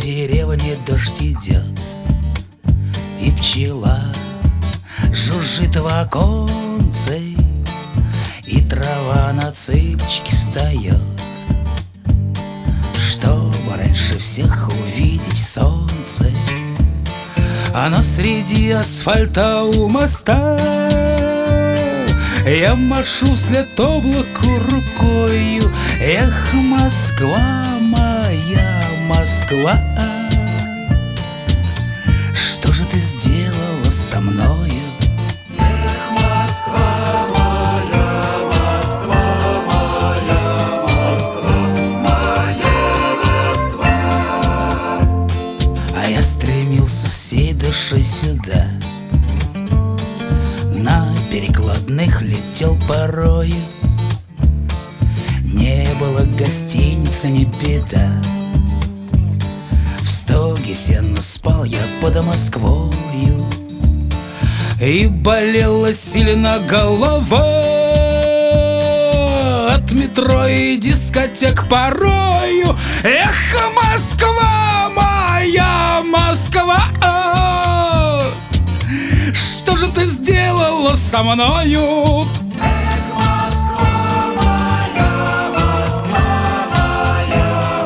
деревне дождь идет, и пчела жужжит в оконце, и трава на цыпочки встает, чтобы раньше всех увидеть солнце. Оно среди асфальта у моста. Я машу вслед облаку рукою. Эх, Москва, моя Москва, что же ты сделала со мною? Эх, Москва, моя Москва, моя Москва, моя Москва. А я стремился всей душой сюда, на перекладных летел порою. Не было гостиницы, не беда, в стоге сено спал я под Москвою. И болела сильно голова от метро и дискотек порою. Эх, Москва, моя Москва, что же ты сделала со мною? Эх, Москва, моя Москва, моя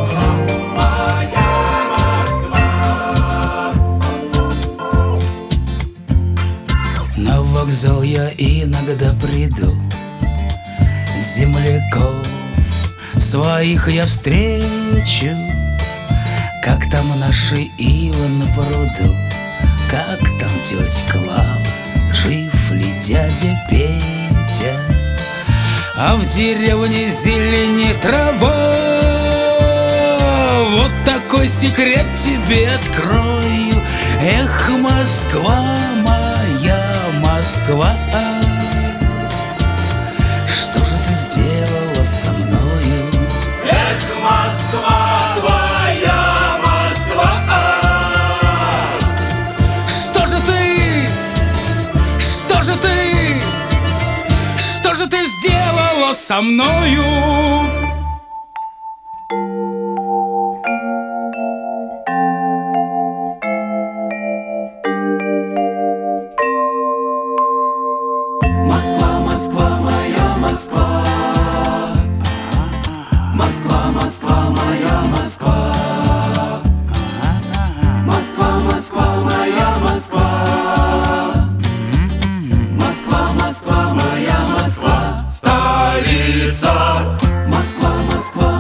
Москва, моя Москва. На вокзал я иногда приду, земляков своих я встречу. Как там наши ивы на пруду, как там тетя Клава, жив ли дядя Петя? А в деревне зелени трава. Вот такой секрет тебе открою. Эх, Москва, моя Москва, что же ты сделала со мною? Эх, Москва, твоя Москва, Что же ты, что же ты, что же ты сделала со мною? Москва, Москва, моя Москва, Москва, Москва, моя Москва, Москва, Москва, моя Москва, Москва, Москва, моя Москва, столица. Москва, Москва,